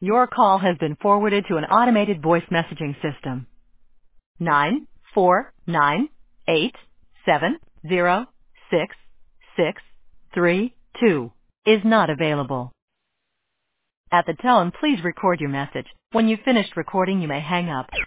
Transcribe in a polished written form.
Your call has been forwarded to an automated voice messaging system. 94987066632 is not available. At the tone, please record your message. When you've finished recording, you may hang up.